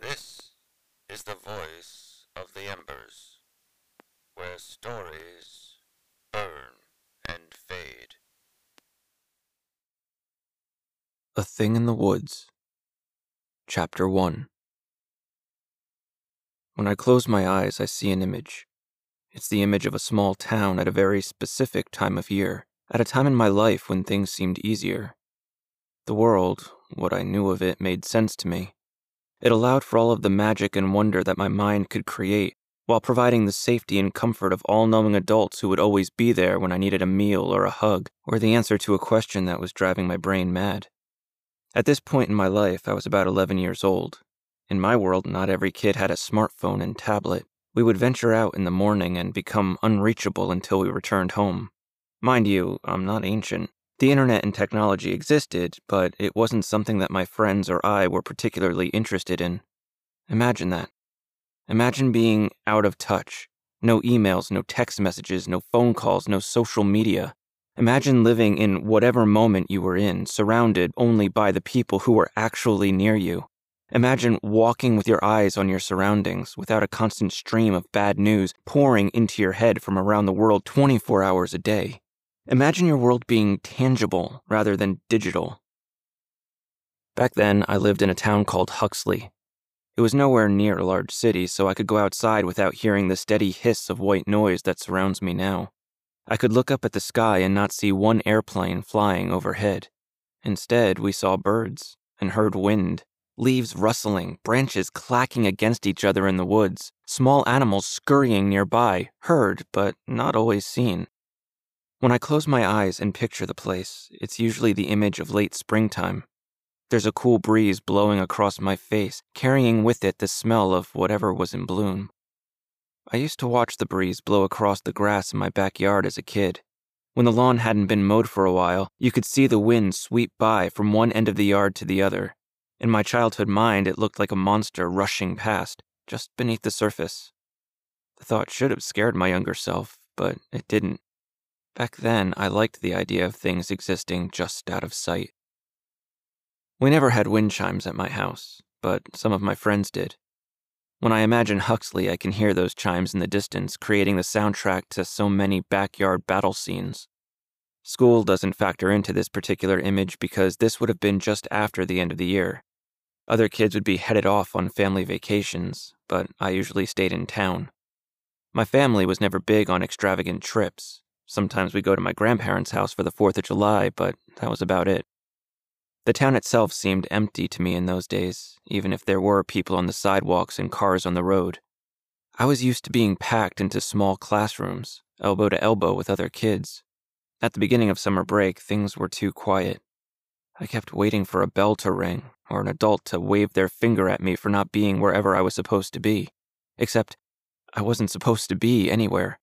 This is the voice of the embers, where stories burn and fade. A Thing in the Woods, Chapter 1. When I close my eyes, I see an image. It's the image of a small town at a very specific time of year, at a time in my life when things seemed easier. The world, what I knew of it, made sense to me. It allowed for all of the magic and wonder that my mind could create, while providing the safety and comfort of all-knowing adults who would always be there when I needed a meal or a hug, or the answer to a question that was driving my brain mad. At this point in my life, I was about 11 years old. In my world, not every kid had a smartphone and tablet. We would venture out in the morning and become unreachable until we returned home. Mind you, I'm not ancient. The internet and technology existed, but it wasn't something that my friends or I were particularly interested in. Imagine that. Imagine being out of touch. No emails, no text messages, no phone calls, no social media. Imagine living in whatever moment you were in, surrounded only by the people who were actually near you. Imagine walking with your eyes on your surroundings, without a constant stream of bad news pouring into your head from around the world 24 hours a day. Imagine your world being tangible rather than digital. Back then, I lived in a town called Huxley. It was nowhere near a large city, so I could go outside without hearing the steady hiss of white noise that surrounds me now. I could look up at the sky and not see one airplane flying overhead. Instead, we saw birds and heard wind, leaves rustling, branches clacking against each other in the woods, small animals scurrying nearby, heard but not always seen. When I close my eyes and picture the place, it's usually the image of late springtime. There's a cool breeze blowing across my face, carrying with it the smell of whatever was in bloom. I used to watch the breeze blow across the grass in my backyard as a kid. When the lawn hadn't been mowed for a while, you could see the wind sweep by from one end of the yard to the other. In my childhood mind, it looked like a monster rushing past, just beneath the surface. The thought should have scared my younger self, but it didn't. Back then, I liked the idea of things existing just out of sight. We never had wind chimes at my house, but some of my friends did. When I imagine Huxley, I can hear those chimes in the distance, creating the soundtrack to so many backyard battle scenes. School doesn't factor into this particular image because this would have been just after the end of the year. Other kids would be headed off on family vacations, but I usually stayed in town. My family was never big on extravagant trips. Sometimes we'd go to my grandparents' house for the 4th of July, but that was about it. The town itself seemed empty to me in those days, even if there were people on the sidewalks and cars on the road. I was used to being packed into small classrooms, elbow to elbow with other kids. At the beginning of summer break, things were too quiet. I kept waiting for a bell to ring, or an adult to wave their finger at me for not being wherever I was supposed to be. Except, I wasn't supposed to be anywhere.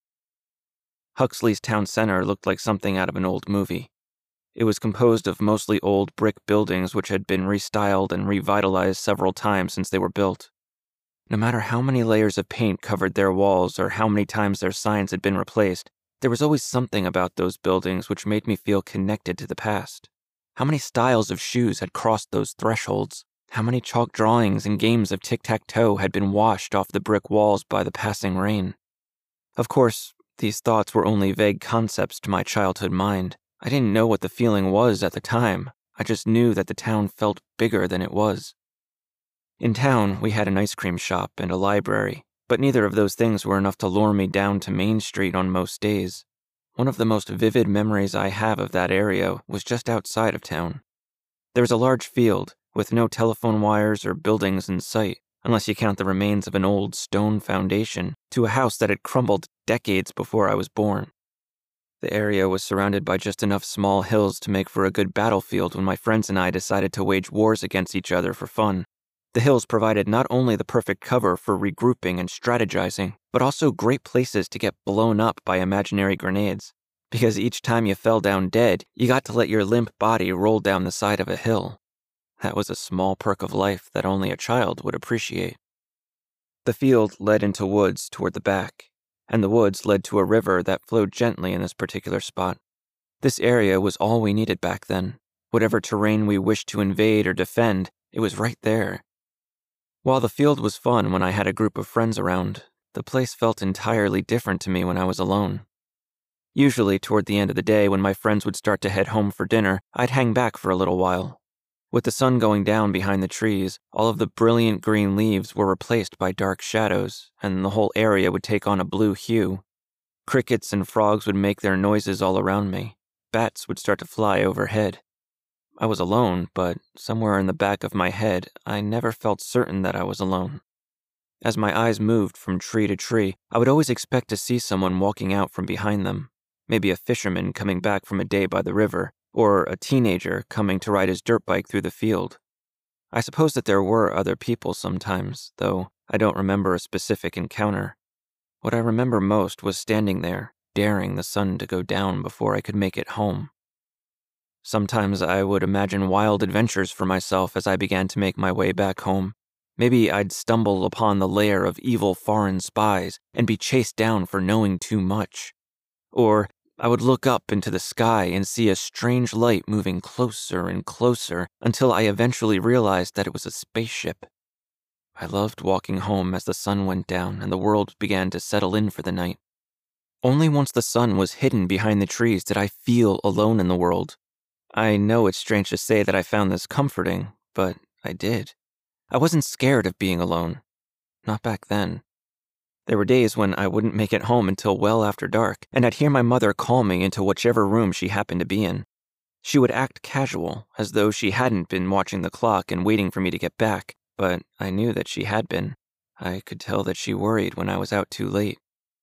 Huxley's town center looked like something out of an old movie. It was composed of mostly old brick buildings which had been restyled and revitalized several times since they were built. No matter how many layers of paint covered their walls or how many times their signs had been replaced, there was always something about those buildings which made me feel connected to the past. How many styles of shoes had crossed those thresholds? How many chalk drawings and games of tic-tac-toe had been washed off the brick walls by the passing rain? Of course, these thoughts were only vague concepts to my childhood mind. I didn't know what the feeling was at the time. I just knew that the town felt bigger than it was. In town, we had an ice cream shop and a library, but neither of those things were enough to lure me down to Main Street on most days. One of the most vivid memories I have of that area was just outside of town. There was a large field, with no telephone wires or buildings in sight, unless you count the remains of an old stone foundation to a house that had crumbled decades before I was born. The area was surrounded by just enough small hills to make for a good battlefield when my friends and I decided to wage wars against each other for fun. The hills provided not only the perfect cover for regrouping and strategizing, but also great places to get blown up by imaginary grenades, because each time you fell down dead, you got to let your limp body roll down the side of a hill. That was a small perk of life that only a child would appreciate. The field led into woods toward the back, and the woods led to a river that flowed gently in this particular spot. This area was all we needed back then. Whatever terrain we wished to invade or defend, it was right there. While the field was fun when I had a group of friends around, the place felt entirely different to me when I was alone. Usually, toward the end of the day, when my friends would start to head home for dinner, I'd hang back for a little while. With the sun going down behind the trees, all of the brilliant green leaves were replaced by dark shadows, and the whole area would take on a blue hue. Crickets and frogs would make their noises all around me. Bats would start to fly overhead. I was alone, but somewhere in the back of my head, I never felt certain that I was alone. As my eyes moved from tree to tree, I would always expect to see someone walking out from behind them. Maybe a fisherman coming back from a day by the river, or a teenager coming to ride his dirt bike through the field. I suppose that there were other people sometimes, though I don't remember a specific encounter. What I remember most was standing there, daring the sun to go down before I could make it home. Sometimes I would imagine wild adventures for myself as I began to make my way back home. Maybe I'd stumble upon the lair of evil foreign spies and be chased down for knowing too much. Or I would look up into the sky and see a strange light moving closer and closer until I eventually realized that it was a spaceship. I loved walking home as the sun went down and the world began to settle in for the night. Only once the sun was hidden behind the trees did I feel alone in the world. I know it's strange to say that I found this comforting, but I did. I wasn't scared of being alone. Not back then. There were days when I wouldn't make it home until well after dark, and I'd hear my mother call me into whichever room she happened to be in. She would act casual, as though she hadn't been watching the clock and waiting for me to get back, but I knew that she had been. I could tell that she worried when I was out too late.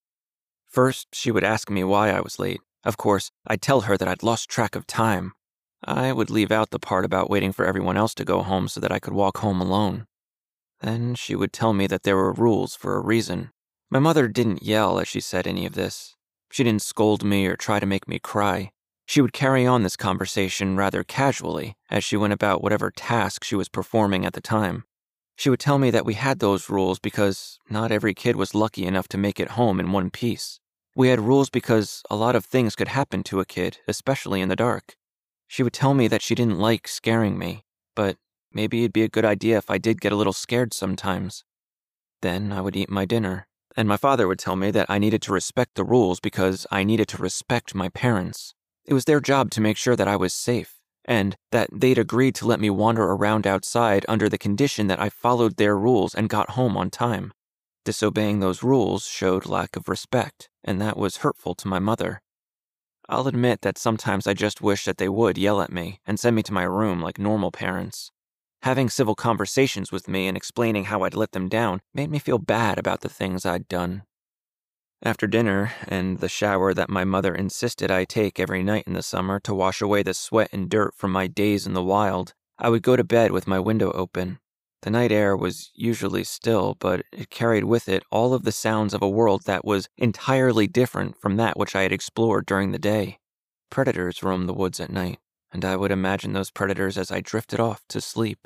First, she would ask me why I was late. Of course, I'd tell her that I'd lost track of time. I would leave out the part about waiting for everyone else to go home so that I could walk home alone. Then she would tell me that there were rules for a reason. My mother didn't yell as she said any of this. She didn't scold me or try to make me cry. She would carry on this conversation rather casually as she went about whatever task she was performing at the time. She would tell me that we had those rules because not every kid was lucky enough to make it home in one piece. We had rules because a lot of things could happen to a kid, especially in the dark. She would tell me that she didn't like scaring me, but maybe it'd be a good idea if I did get a little scared sometimes. Then I would eat my dinner, and my father would tell me that I needed to respect the rules because I needed to respect my parents. It was their job to make sure that I was safe, and that they'd agreed to let me wander around outside under the condition that I followed their rules and got home on time. Disobeying those rules showed lack of respect, and that was hurtful to my mother. I'll admit that sometimes I just wish that they would yell at me and send me to my room like normal parents. Having civil conversations with me and explaining how I'd let them down made me feel bad about the things I'd done. After dinner, and the shower that my mother insisted I take every night in the summer to wash away the sweat and dirt from my days in the wild, I would go to bed with my window open. The night air was usually still, but it carried with it all of the sounds of a world that was entirely different from that which I had explored during the day. Predators roamed the woods at night, and I would imagine those predators as I drifted off to sleep.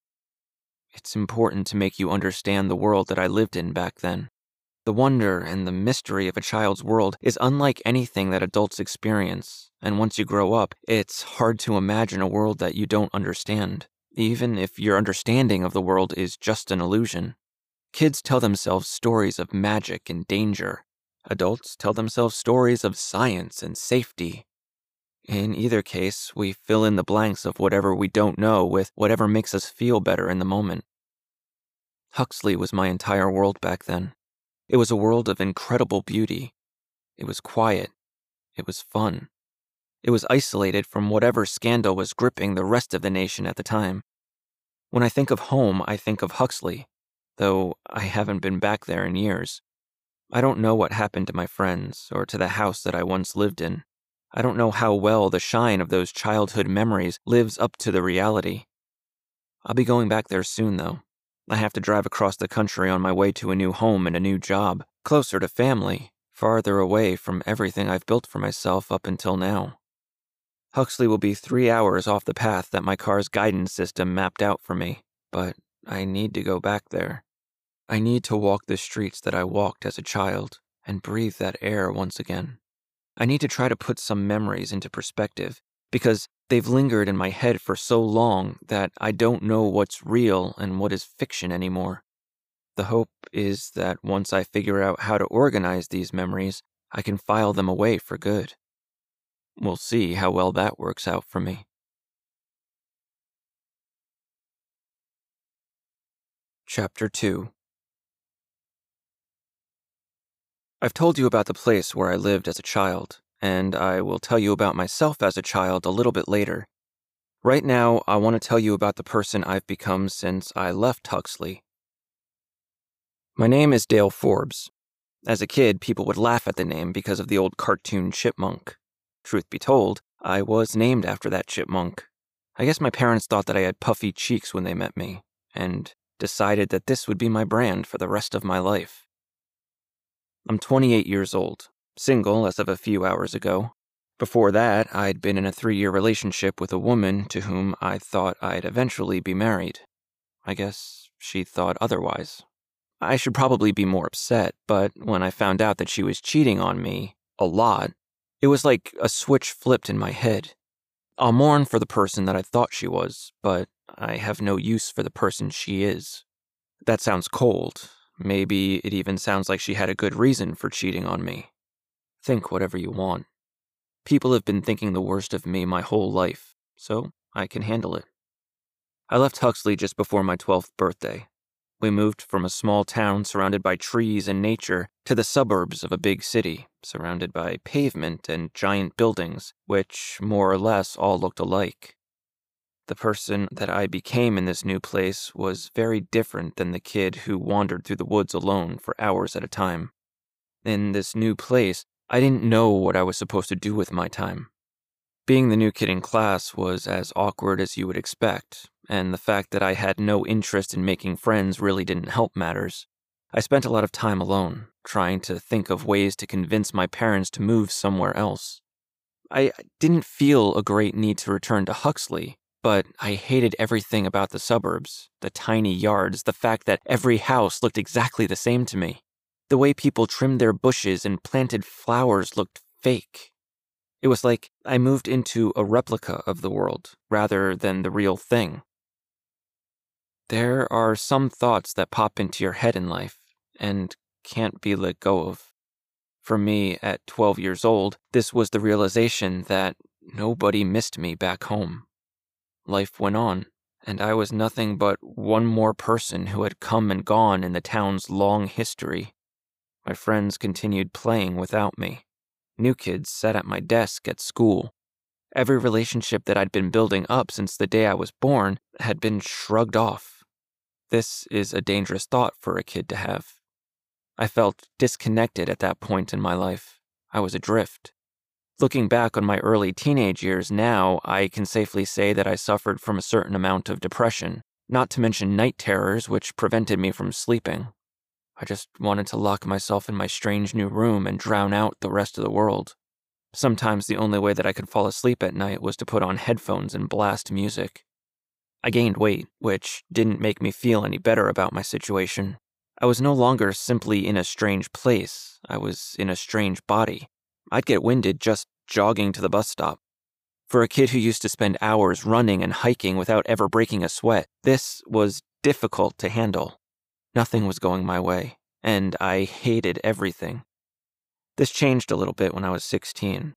It's important to make you understand the world that I lived in back then. The wonder and the mystery of a child's world is unlike anything that adults experience, and once you grow up, it's hard to imagine a world that you don't understand, even if your understanding of the world is just an illusion. Kids tell themselves stories of magic and danger. Adults tell themselves stories of science and safety. In either case, we fill in the blanks of whatever we don't know with whatever makes us feel better in the moment. Huxley was my entire world back then. It was a world of incredible beauty. It was quiet. It was fun. It was isolated from whatever scandal was gripping the rest of the nation at the time. When I think of home, I think of Huxley, though I haven't been back there in years. I don't know what happened to my friends or to the house that I once lived in. I don't know how well the shine of those childhood memories lives up to the reality. I'll be going back there soon, though. I have to drive across the country on my way to a new home and a new job, closer to family, farther away from everything I've built for myself up until now. Huxley will be 3 hours off the path that my car's guidance system mapped out for me, but I need to go back there. I need to walk the streets that I walked as a child and breathe that air once again. I need to try to put some memories into perspective, because they've lingered in my head for so long that I don't know what's real and what is fiction anymore. The hope is that once I figure out how to organize these memories, I can file them away for good. We'll see how well that works out for me. Chapter 2. I've told you about the place where I lived as a child, and I will tell you about myself as a child a little bit later. Right now, I want to tell you about the person I've become since I left Huxley. My name is Dale Forbes. As a kid, people would laugh at the name because of the old cartoon chipmunk. Truth be told, I was named after that chipmunk. I guess my parents thought that I had puffy cheeks when they met me, and decided that this would be my brand for the rest of my life. I'm 28 years old, single as of a few hours ago. Before that, I'd been in a 3-year relationship with a woman to whom I thought I'd eventually be married. I guess she thought otherwise. I should probably be more upset, but when I found out that she was cheating on me, a lot, it was like a switch flipped in my head. I'll mourn for the person that I thought she was, but I have no use for the person she is. That sounds cold. Maybe it even sounds like she had a good reason for cheating on me. Think whatever you want. People have been thinking the worst of me my whole life, so I can handle it. I left Huxley just before my 12th birthday. We moved from a small town surrounded by trees and nature to the suburbs of a big city, surrounded by pavement and giant buildings, which more or less all looked alike. The person that I became in this new place was very different than the kid who wandered through the woods alone for hours at a time. In this new place, I didn't know what I was supposed to do with my time. Being the new kid in class was as awkward as you would expect, and the fact that I had no interest in making friends really didn't help matters. I spent a lot of time alone, trying to think of ways to convince my parents to move somewhere else. I didn't feel a great need to return to Huxley, but I hated everything about the suburbs, the tiny yards, the fact that every house looked exactly the same to me. The way people trimmed their bushes and planted flowers looked fake. It was like I moved into a replica of the world, rather than the real thing. There are some thoughts that pop into your head in life, and can't be let go of. For me, at 12 years old, this was the realization that nobody missed me back home. Life went on, and I was nothing but one more person who had come and gone in the town's long history. My friends continued playing without me. New kids sat at my desk at school. Every relationship that I'd been building up since the day I was born had been shrugged off. This is a dangerous thought for a kid to have. I felt disconnected at that point in my life. I was adrift. Looking back on my early teenage years now, I can safely say that I suffered from a certain amount of depression, not to mention night terrors which prevented me from sleeping. I just wanted to lock myself in my strange new room and drown out the rest of the world. Sometimes the only way that I could fall asleep at night was to put on headphones and blast music. I gained weight, which didn't make me feel any better about my situation. I was no longer simply in a strange place. I was in a strange body. I'd get winded just jogging to the bus stop. For a kid who used to spend hours running and hiking without ever breaking a sweat, this was difficult to handle. Nothing was going my way, and I hated everything. This changed a little bit when I was 16.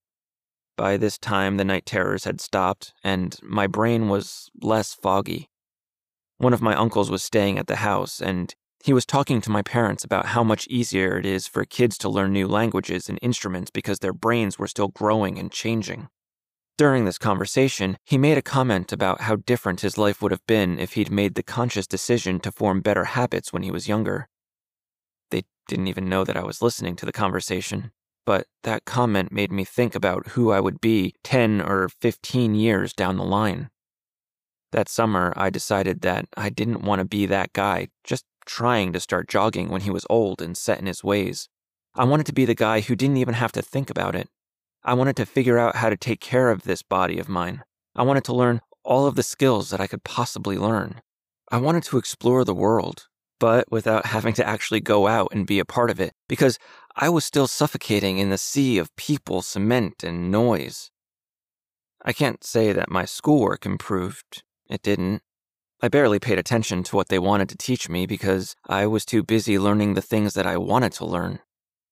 By this time, the night terrors had stopped, and my brain was less foggy. One of my uncles was staying at the house, and he was talking to my parents about how much easier it is for kids to learn new languages and instruments because their brains were still growing and changing. During this conversation, he made a comment about how different his life would have been if he'd made the conscious decision to form better habits when he was younger. They didn't even know that I was listening to the conversation, but that comment made me think about who I would be 10 or 15 years down the line. That summer, I decided that I didn't want to be that guy, just trying to start jogging when he was old and set in his ways. I wanted to be the guy who didn't even have to think about it. I wanted to figure out how to take care of this body of mine. I wanted to learn all of the skills that I could possibly learn. I wanted to explore the world, but without having to actually go out and be a part of it, because I was still suffocating in the sea of people, cement, and noise. I can't say that my schoolwork improved. It didn't. I barely paid attention to what they wanted to teach me because I was too busy learning the things that I wanted to learn.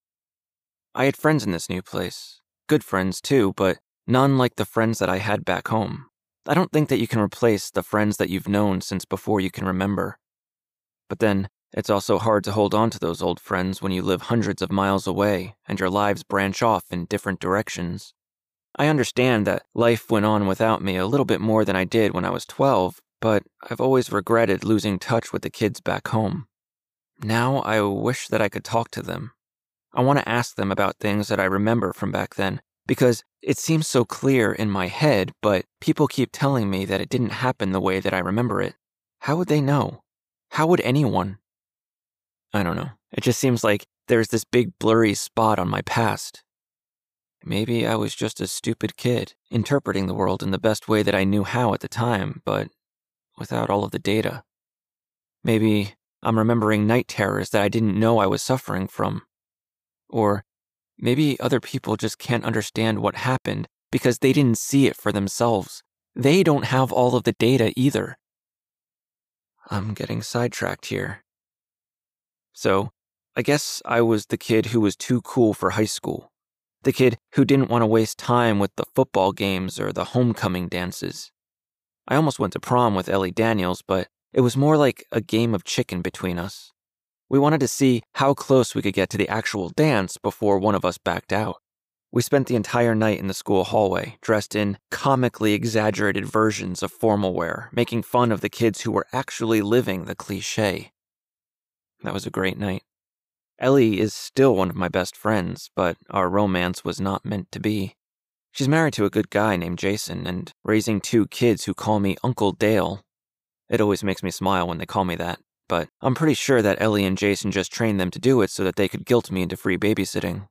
I had friends in this new place. Good friends, too, but none like the friends that I had back home. I don't think that you can replace the friends that you've known since before you can remember. But then, it's also hard to hold on to those old friends when you live hundreds of miles away and your lives branch off in different directions. I understand that life went on without me a little bit more than I did when I was 12, but I've always regretted losing touch with the kids back home. Now I wish that I could talk to them. I want to ask them about things that I remember from back then, because it seems so clear in my head, but people keep telling me that it didn't happen the way that I remember it. How would they know? How would anyone? I don't know. It just seems like there's this big blurry spot on my past. Maybe I was just a stupid kid, interpreting the world in the best way that I knew how at the time, but without all of the data. Maybe I'm remembering night terrors that I didn't know I was suffering from. Or maybe other people just can't understand what happened because they didn't see it for themselves. They don't have all of the data either. I'm getting sidetracked here. So, I guess I was the kid who was too cool for high school. The kid who didn't want to waste time with the football games or the homecoming dances. I almost went to prom with Ellie Daniels, but it was more like a game of chicken between us. We wanted to see how close we could get to the actual dance before one of us backed out. We spent the entire night in the school hallway, dressed in comically exaggerated versions of formal wear, making fun of the kids who were actually living the cliché. That was a great night. Ellie is still one of my best friends, but our romance was not meant to be. She's married to a good guy named Jason and raising 2 kids who call me Uncle Dale. It always makes me smile when they call me that, but I'm pretty sure that Ellie and Jason just trained them to do it so that they could guilt me into free babysitting.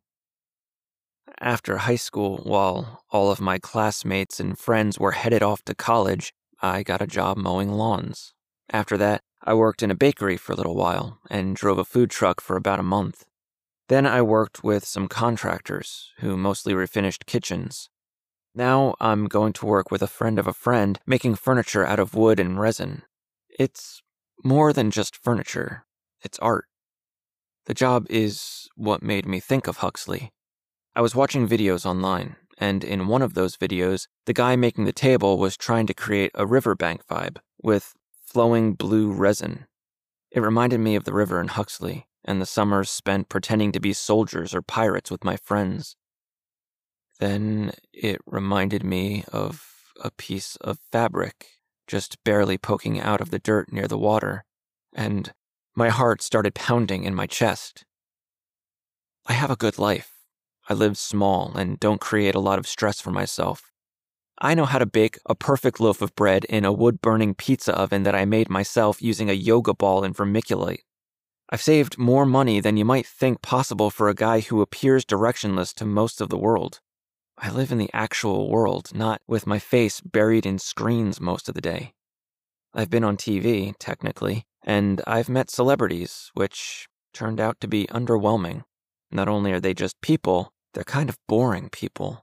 After high school, while all of my classmates and friends were headed off to college, I got a job mowing lawns. After that, I worked in a bakery for a little while and drove a food truck for about a month. Then I worked with some contractors who mostly refinished kitchens. Now I'm going to work with a friend making furniture out of wood and resin. It's more than just furniture, it's art. The job is what made me think of Huxley. I was watching videos online, and in one of those videos, the guy making the table was trying to create a riverbank vibe with flowing blue resin. It reminded me of the river in Huxley, and the summers spent pretending to be soldiers or pirates with my friends. Then it reminded me of a piece of fabric just barely poking out of the dirt near the water, and my heart started pounding in my chest. I have a good life. I live small and don't create a lot of stress for myself. I know how to bake a perfect loaf of bread in a wood-burning pizza oven that I made myself using a yoga ball and vermiculite. I've saved more money than you might think possible for a guy who appears directionless to most of the world. I live in the actual world, not with my face buried in screens most of the day. I've been on TV, technically, and I've met celebrities, which turned out to be underwhelming. Not only are they just people, they're kind of boring people.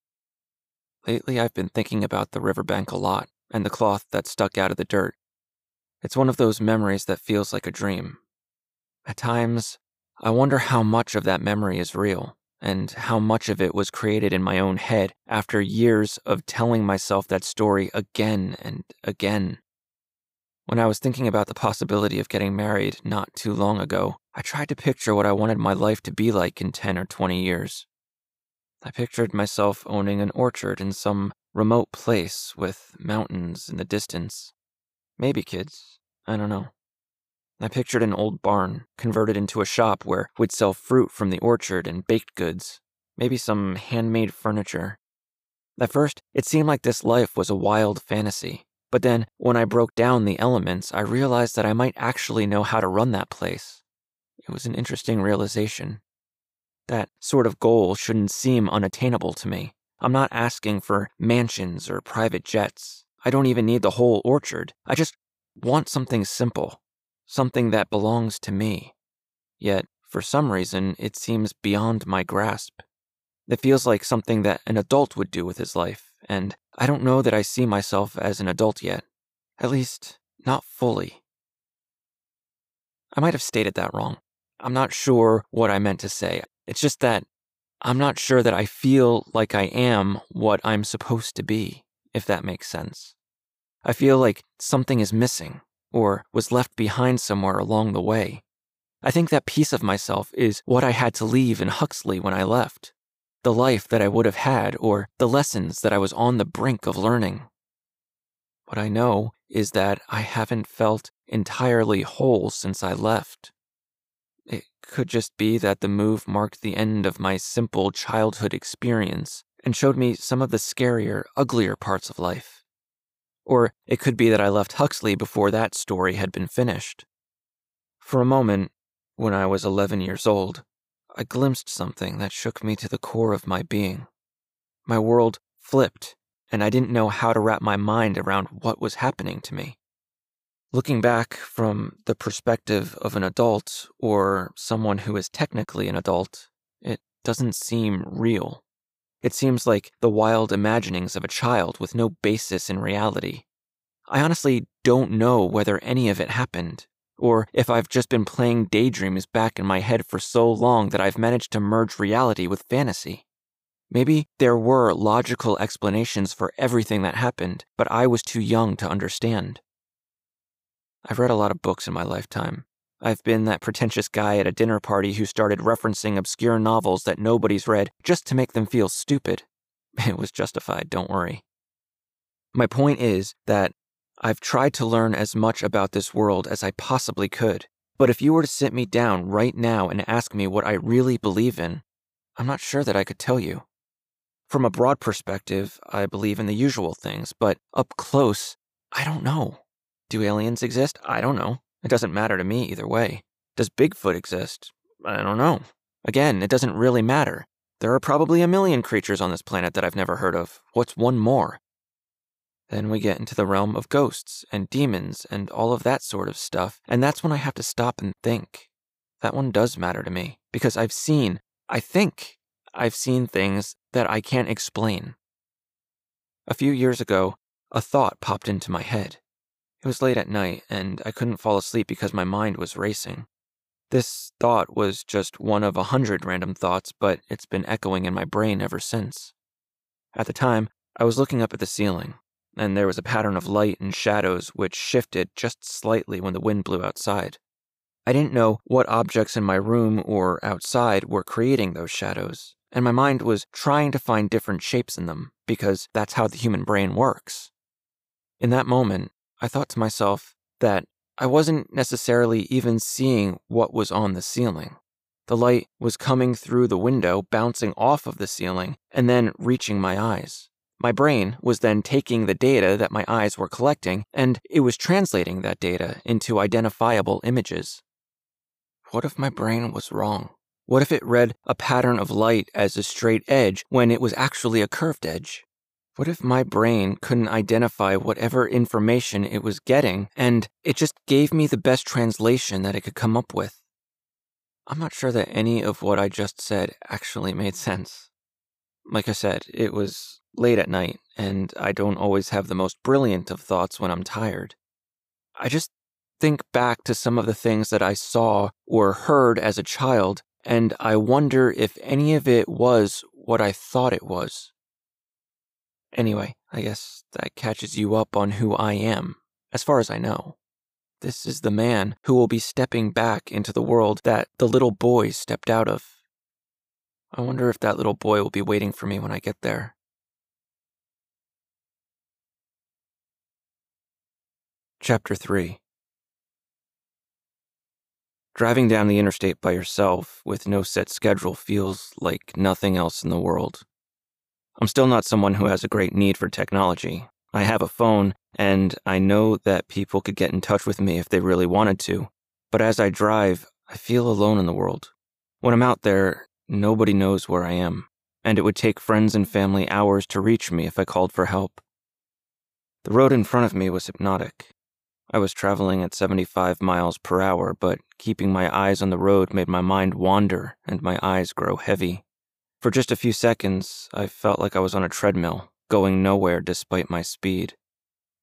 Lately, I've been thinking about the riverbank a lot, and the cloth that stuck out of the dirt. It's one of those memories that feels like a dream. At times, I wonder how much of that memory is real, and how much of it was created in my own head after years of telling myself that story again and again. When I was thinking about the possibility of getting married not too long ago, I tried to picture what I wanted my life to be like in 10 or 20 years. I pictured myself owning an orchard in some remote place with mountains in the distance. Maybe kids, I don't know. I pictured an old barn converted into a shop where we'd sell fruit from the orchard and baked goods, maybe some handmade furniture. At first, it seemed like this life was a wild fantasy, but then when I broke down the elements, I realized that I might actually know how to run that place. It was an interesting realization. That sort of goal shouldn't seem unattainable to me. I'm not asking for mansions or private jets. I don't even need the whole orchard. I just want something simple, something that belongs to me. Yet, for some reason, it seems beyond my grasp. It feels like something that an adult would do with his life, and I don't know that I see myself as an adult yet. At least, not fully. I might have stated that wrong. I'm not sure what I meant to say. It's just that I'm not sure that I feel like I am what I'm supposed to be, if that makes sense. I feel like something is missing, or was left behind somewhere along the way. I think that piece of myself is what I had to leave in Huxley when I left. The life that I would have had, or the lessons that I was on the brink of learning. What I know is that I haven't felt entirely whole since I left. It could just be that the move marked the end of my simple childhood experience and showed me some of the scarier, uglier parts of life. Or it could be that I left Huxley before that story had been finished. For a moment, when I was 11 years old, I glimpsed something that shook me to the core of my being. My world flipped, and I didn't know how to wrap my mind around what was happening to me. Looking back from the perspective of an adult, or someone who is technically an adult, it doesn't seem real. It seems like the wild imaginings of a child with no basis in reality. I honestly don't know whether any of it happened, or if I've just been playing daydreams back in my head for so long that I've managed to merge reality with fantasy. Maybe there were logical explanations for everything that happened, but I was too young to understand. I've read a lot of books in my lifetime. I've been that pretentious guy at a dinner party who started referencing obscure novels that nobody's read just to make them feel stupid. It was justified, don't worry. My point is that I've tried to learn as much about this world as I possibly could, but if you were to sit me down right now and ask me what I really believe in, I'm not sure that I could tell you. From a broad perspective, I believe in the usual things, but up close, I don't know. Do aliens exist? I don't know. It doesn't matter to me either way. Does Bigfoot exist? I don't know. Again, it doesn't really matter. There are probably a million creatures on this planet that I've never heard of. What's one more? Then we get into the realm of ghosts and demons and all of that sort of stuff, and that's when I have to stop and think. That one does matter to me, because I think I've seen things that I can't explain. A few years ago, a thought popped into my head. It was late at night, and I couldn't fall asleep because my mind was racing. This thought was just one of 100 random thoughts, but it's been echoing in my brain ever since. At the time, I was looking up at the ceiling, and there was a pattern of light and shadows which shifted just slightly when the wind blew outside. I didn't know what objects in my room or outside were creating those shadows, and my mind was trying to find different shapes in them, because that's how the human brain works. In that moment, I thought to myself that I wasn't necessarily even seeing what was on the ceiling. The light was coming through the window, bouncing off of the ceiling, and then reaching my eyes. My brain was then taking the data that my eyes were collecting, and it was translating that data into identifiable images. What if my brain was wrong? What if it read a pattern of light as a straight edge when it was actually a curved edge? What if my brain couldn't identify whatever information it was getting, and it just gave me the best translation that it could come up with? I'm not sure that any of what I just said actually made sense. Like I said, it was late at night, and I don't always have the most brilliant of thoughts when I'm tired. I just think back to some of the things that I saw or heard as a child, and I wonder if any of it was what I thought it was. Anyway, I guess that catches you up on who I am, as far as I know. This is the man who will be stepping back into the world that the little boy stepped out of. I wonder if that little boy will be waiting for me when I get there. Chapter 3. Driving down the interstate by yourself with no set schedule feels like nothing else in the world. I'm still not someone who has a great need for technology. I have a phone, and I know that people could get in touch with me if they really wanted to. But as I drive, I feel alone in the world. When I'm out there, nobody knows where I am, and it would take friends and family hours to reach me if I called for help. The road in front of me was hypnotic. I was traveling at 75 miles per hour, but keeping my eyes on the road made my mind wander and my eyes grow heavy. For just a few seconds, I felt like I was on a treadmill, going nowhere despite my speed.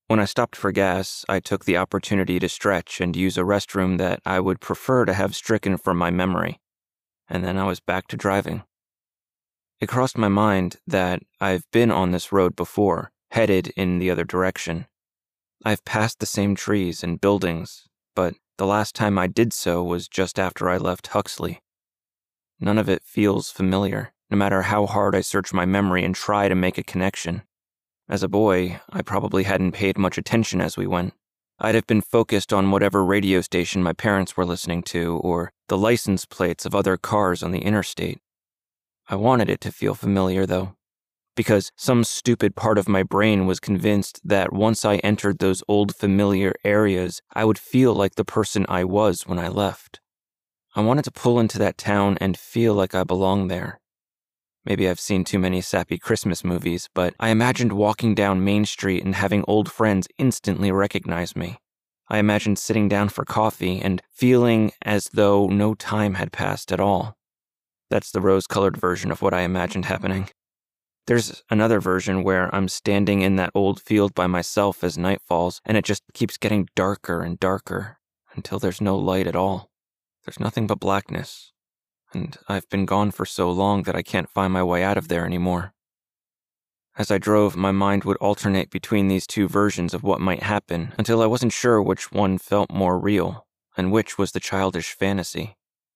When I stopped for gas, I took the opportunity to stretch and use a restroom that I would prefer to have stricken from my memory, and then I was back to driving. It crossed my mind that I've been on this road before, headed in the other direction. I've passed the same trees and buildings, but the last time I did so was just after I left Huxley. None of it feels familiar, no matter how hard I search my memory and try to make a connection. As a boy, I probably hadn't paid much attention as we went. I'd have been focused on whatever radio station my parents were listening to or the license plates of other cars on the interstate. I wanted it to feel familiar, though, because some stupid part of my brain was convinced that once I entered those old familiar areas, I would feel like the person I was when I left. I wanted to pull into that town and feel like I belonged there. Maybe I've seen too many sappy Christmas movies, but I imagined walking down Main Street and having old friends instantly recognize me. I imagined sitting down for coffee and feeling as though no time had passed at all. That's the rose-colored version of what I imagined happening. There's another version where I'm standing in that old field by myself as night falls, and it just keeps getting darker and darker until there's no light at all. There's nothing but blackness, and I've been gone for so long that I can't find my way out of there anymore. As I drove, my mind would alternate between these two versions of what might happen until I wasn't sure which one felt more real, and which was the childish fantasy.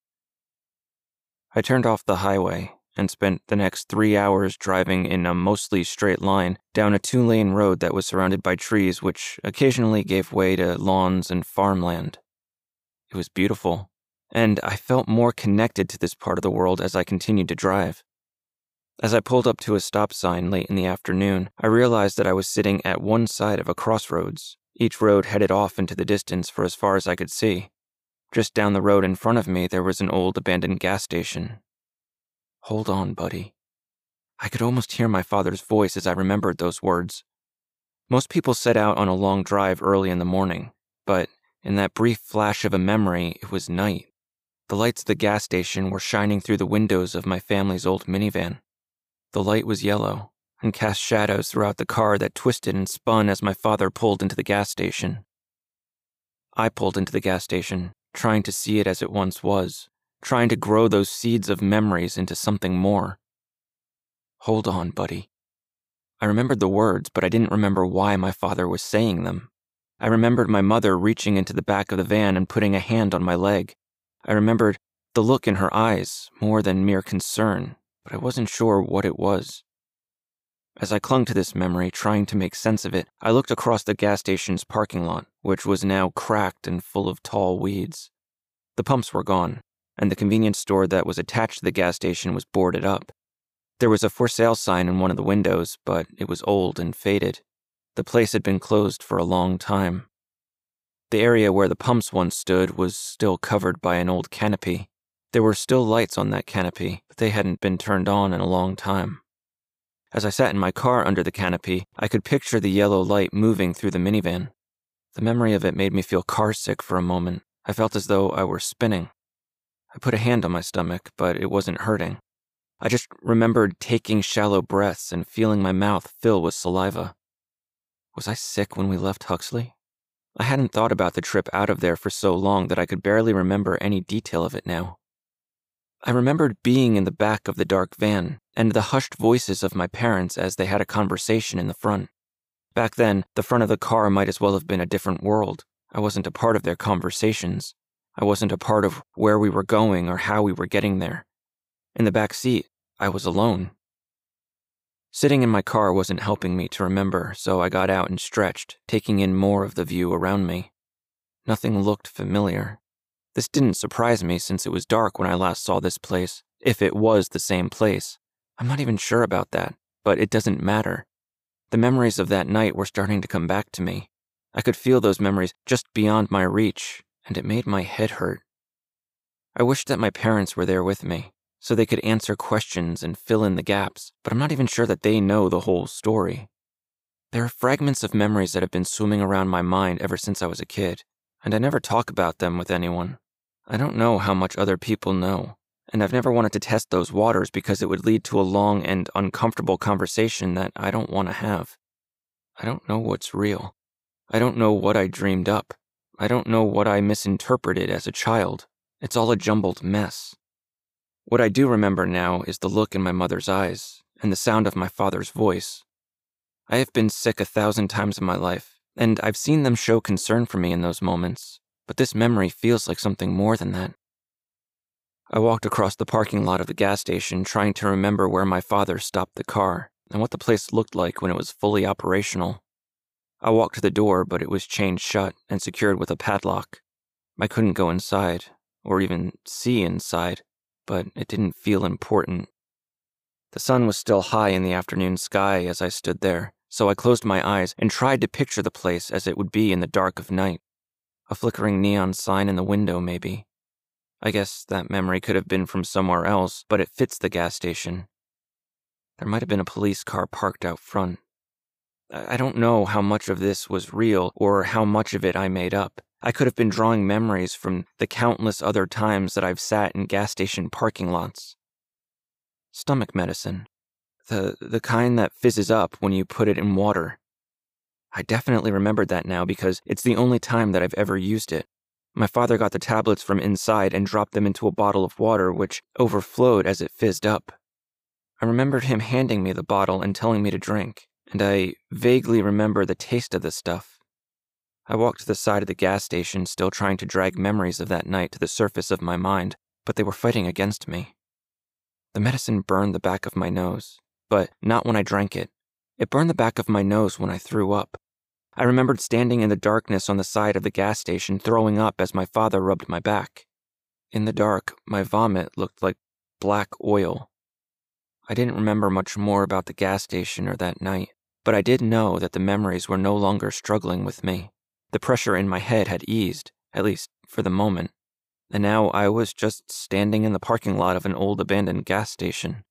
I turned off the highway and spent the next 3 hours driving in a mostly straight line down a 2-lane road that was surrounded by trees which occasionally gave way to lawns and farmland. It was beautiful, and I felt more connected to this part of the world as I continued to drive. As I pulled up to a stop sign late in the afternoon, I realized that I was sitting at one side of a crossroads. Each road headed off into the distance for as far as I could see. Just down the road in front of me, there was an old abandoned gas station. Hold on, buddy. I could almost hear my father's voice as I remembered those words. Most people set out on a long drive early in the morning, but in that brief flash of a memory, it was night. The lights of the gas station were shining through the windows of my family's old minivan. The light was yellow and cast shadows throughout the car that twisted and spun as my father pulled into the gas station. I pulled into the gas station, trying to see it as it once was, trying to grow those seeds of memories into something more. Hold on, buddy. I remembered the words, but I didn't remember why my father was saying them. I remembered my mother reaching into the back of the van and putting a hand on my leg. I remembered the look in her eyes, more than mere concern, but I wasn't sure what it was. As I clung to this memory, trying to make sense of it, I looked across the gas station's parking lot, which was now cracked and full of tall weeds. The pumps were gone, and the convenience store that was attached to the gas station was boarded up. There was a for sale sign in one of the windows, but it was old and faded. The place had been closed for a long time. The area where the pumps once stood was still covered by an old canopy. There were still lights on that canopy, but they hadn't been turned on in a long time. As I sat in my car under the canopy, I could picture the yellow light moving through the minivan. The memory of it made me feel carsick for a moment. I felt as though I were spinning. I put a hand on my stomach, but it wasn't hurting. I just remembered taking shallow breaths and feeling my mouth fill with saliva. Was I sick when we left Huxley? I hadn't thought about the trip out of there for so long that I could barely remember any detail of it now. I remembered being in the back of the dark van, and the hushed voices of my parents as they had a conversation in the front. Back then, the front of the car might as well have been a different world. I wasn't a part of their conversations. I wasn't a part of where we were going or how we were getting there. In the back seat, I was alone. Sitting in my car wasn't helping me to remember, so I got out and stretched, taking in more of the view around me. Nothing looked familiar. This didn't surprise me since it was dark when I last saw this place, if it was the same place. I'm not even sure about that, but it doesn't matter. The memories of that night were starting to come back to me. I could feel those memories just beyond my reach, and it made my head hurt. I wished that my parents were there with me, so they could answer questions and fill in the gaps, but I'm not even sure that they know the whole story. There are fragments of memories that have been swimming around my mind ever since I was a kid, and I never talk about them with anyone. I don't know how much other people know, and I've never wanted to test those waters because it would lead to a long and uncomfortable conversation that I don't want to have. I don't know what's real. I don't know what I dreamed up. I don't know what I misinterpreted as a child. It's all a jumbled mess. What I do remember now is the look in my mother's eyes and the sound of my father's voice. I have been sick 1,000 times in my life, and I've seen them show concern for me in those moments, but this memory feels like something more than that. I walked across the parking lot of the gas station trying to remember where my father stopped the car and what the place looked like when it was fully operational. I walked to the door, but it was chained shut and secured with a padlock. I couldn't go inside, or even see inside, but it didn't feel important. The sun was still high in the afternoon sky as I stood there, so I closed my eyes and tried to picture the place as it would be in the dark of night. A flickering neon sign in the window, maybe. I guess that memory could have been from somewhere else, but it fits the gas station. There might have been a police car parked out front. I don't know how much of this was real or how much of it I made up. I could have been drawing memories from the countless other times that I've sat in gas station parking lots. Stomach medicine. The kind that fizzes up when you put it in water. I definitely remembered that now because it's the only time that I've ever used it. My father got the tablets from inside and dropped them into a bottle of water which overflowed as it fizzed up. I remembered him handing me the bottle and telling me to drink, and I vaguely remember the taste of the stuff. I walked to the side of the gas station, still trying to drag memories of that night to the surface of my mind, but they were fighting against me. The medicine burned the back of my nose, but not when I drank it. It burned the back of my nose when I threw up. I remembered standing in the darkness on the side of the gas station, throwing up as my father rubbed my back. In the dark, my vomit looked like black oil. I didn't remember much more about the gas station or that night, but I did know that the memories were no longer struggling with me. The pressure in my head had eased, at least for the moment, and now I was just standing in the parking lot of an old abandoned gas station.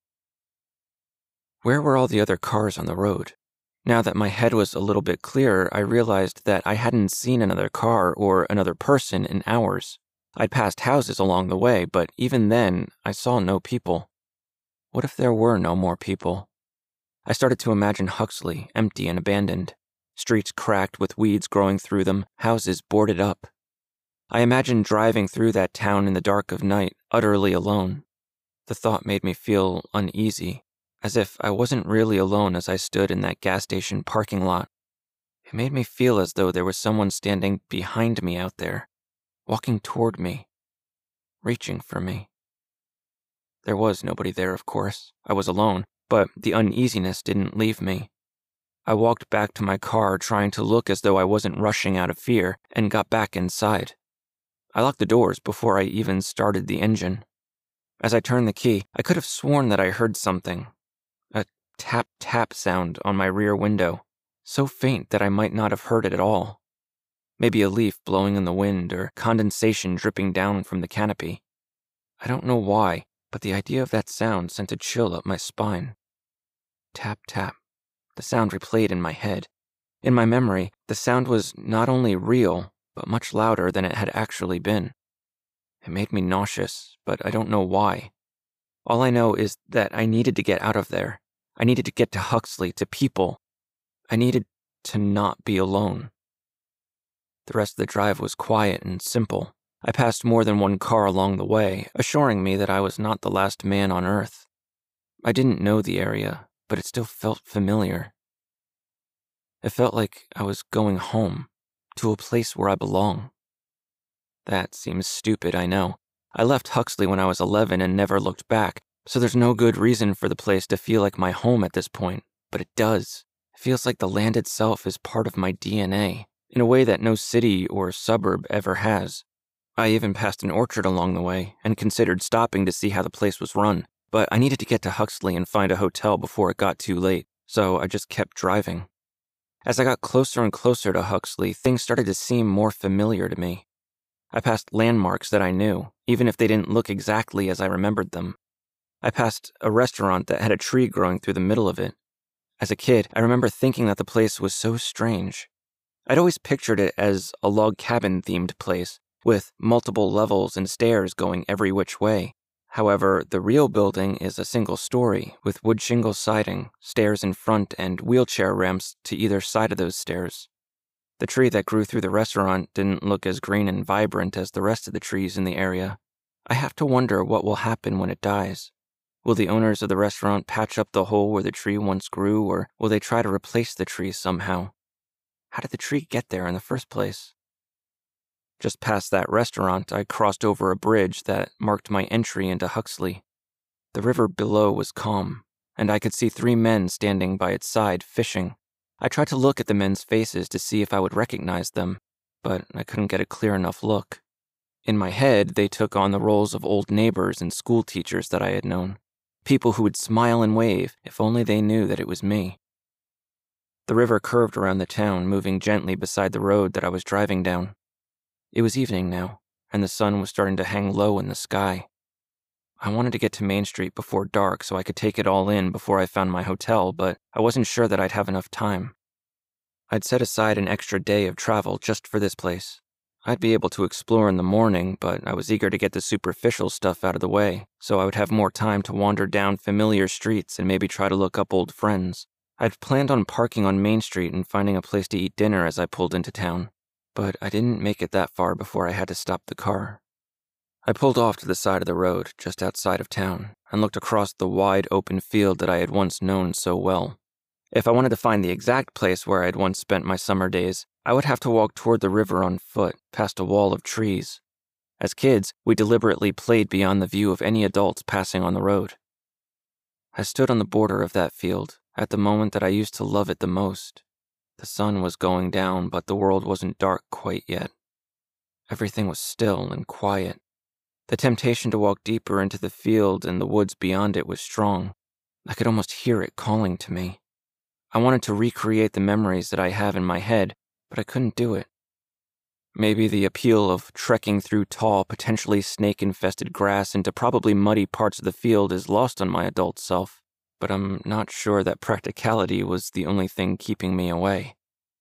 Where were all the other cars on the road? Now that my head was a little bit clearer, I realized that I hadn't seen another car or another person in hours. I'd passed houses along the way, but even then, I saw no people. What if there were no more people? I started to imagine Huxley, empty and abandoned. Streets cracked with weeds growing through them, houses boarded up. I imagined driving through that town in the dark of night, utterly alone. The thought made me feel uneasy, as if I wasn't really alone as I stood in that gas station parking lot. It made me feel as though there was someone standing behind me out there, walking toward me, reaching for me. There was nobody there, of course. I was alone, but the uneasiness didn't leave me. I walked back to my car trying to look as though I wasn't rushing out of fear and got back inside. I locked the doors before I even started the engine. As I turned the key, I could have sworn that I heard something. A tap-tap sound on my rear window, so faint that I might not have heard it at all. Maybe a leaf blowing in the wind or condensation dripping down from the canopy. I don't know why, but the idea of that sound sent a chill up my spine. Tap-tap. The sound replayed in my head. In my memory, the sound was not only real, but much louder than it had actually been. It made me nauseous, but I don't know why. All I know is that I needed to get out of there. I needed to get to Huxley, to people. I needed to not be alone. The rest of the drive was quiet and simple. I passed more than one car along the way, assuring me that I was not the last man on Earth. I didn't know the area, but it still felt familiar. It felt like I was going home, to a place where I belong. That seems stupid, I know. I left Huxley when I was 11 and never looked back, so there's no good reason for the place to feel like my home at this point, but it does. It feels like the land itself is part of my DNA, in a way that no city or suburb ever has. I even passed an orchard along the way and considered stopping to see how the place was run, but I needed to get to Huxley and find a hotel before it got too late, so I just kept driving. As I got closer and closer to Huxley, things started to seem more familiar to me. I passed landmarks that I knew, even if they didn't look exactly as I remembered them. I passed a restaurant that had a tree growing through the middle of it. As a kid, I remember thinking that the place was so strange. I'd always pictured it as a log cabin-themed place, with multiple levels and stairs going every which way. However, the real building is a single story, with wood shingle siding, stairs in front, and wheelchair ramps to either side of those stairs. The tree that grew through the restaurant didn't look as green and vibrant as the rest of the trees in the area. I have to wonder what will happen when it dies. Will the owners of the restaurant patch up the hole where the tree once grew, or will they try to replace the tree somehow? How did the tree get there in the first place? Just past that restaurant, I crossed over a bridge that marked my entry into Huxley. The river below was calm, and I could see 3 men standing by its side fishing. I tried to look at the men's faces to see if I would recognize them, but I couldn't get a clear enough look. In my head, they took on the roles of old neighbors and school teachers that I had known, people who would smile and wave if only they knew that it was me. The river curved around the town, moving gently beside the road that I was driving down. It was evening now, and the sun was starting to hang low in the sky. I wanted to get to Main Street before dark so I could take it all in before I found my hotel, but I wasn't sure that I'd have enough time. I'd set aside an extra day of travel just for this place. I'd be able to explore in the morning, but I was eager to get the superficial stuff out of the way, so I would have more time to wander down familiar streets and maybe try to look up old friends. I'd planned on parking on Main Street and finding a place to eat dinner as I pulled into town, but I didn't make it that far before I had to stop the car. I pulled off to the side of the road, just outside of town, and looked across the wide open field that I had once known so well. If I wanted to find the exact place where I had once spent my summer days, I would have to walk toward the river on foot, past a wall of trees. As kids, we deliberately played beyond the view of any adults passing on the road. I stood on the border of that field, at the moment that I used to love it the most. The sun was going down, but the world wasn't dark quite yet. Everything was still and quiet. The temptation to walk deeper into the field and the woods beyond it was strong. I could almost hear it calling to me. I wanted to recreate the memories that I have in my head, but I couldn't do it. Maybe the appeal of trekking through tall, potentially snake-infested grass into probably muddy parts of the field is lost on my adult self, but I'm not sure that practicality was the only thing keeping me away.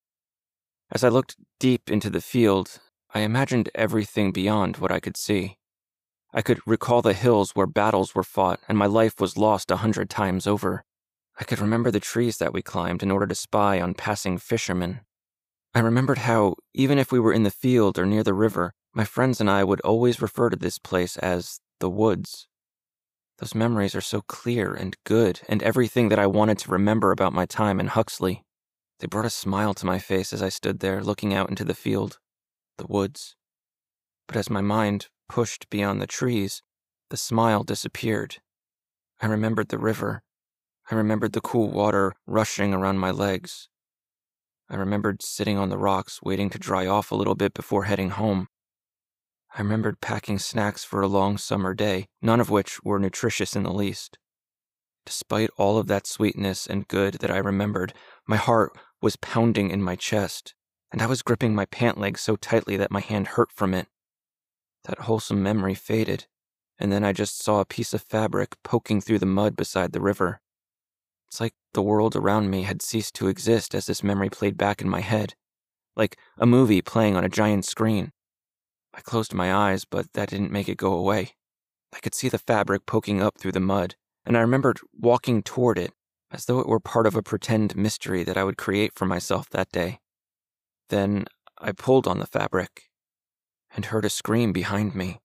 As I looked deep into the field, I imagined everything beyond what I could see. I could recall the hills where battles were fought and my life was lost 100 times over. I could remember the trees that we climbed in order to spy on passing fishermen. I remembered how, even if we were in the field or near the river, my friends and I would always refer to this place as the woods. Those memories are so clear and good, and everything that I wanted to remember about my time in Huxley. They brought a smile to my face as I stood there looking out into the field, the woods. But as my mind pushed beyond the trees, the smile disappeared. I remembered the river. I remembered the cool water rushing around my legs. I remembered sitting on the rocks waiting to dry off a little bit before heading home. I remembered packing snacks for a long summer day, none of which were nutritious in the least. Despite all of that sweetness and good that I remembered, my heart was pounding in my chest, and I was gripping my pant leg so tightly that my hand hurt from it. That wholesome memory faded, and then I just saw a piece of fabric poking through the mud beside the river. It's like the world around me had ceased to exist as this memory played back in my head, like a movie playing on a giant screen. I closed my eyes, but that didn't make it go away. I could see the fabric poking up through the mud, and I remembered walking toward it, as though it were part of a pretend mystery that I would create for myself that day. Then I pulled on the fabric, and heard a scream behind me.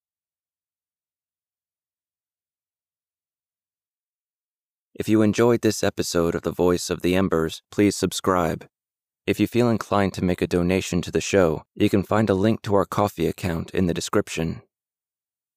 If you enjoyed this episode of The Voice of the Embers, please subscribe. If you feel inclined to make a donation to the show, you can find a link to our Ko-fi account in the description.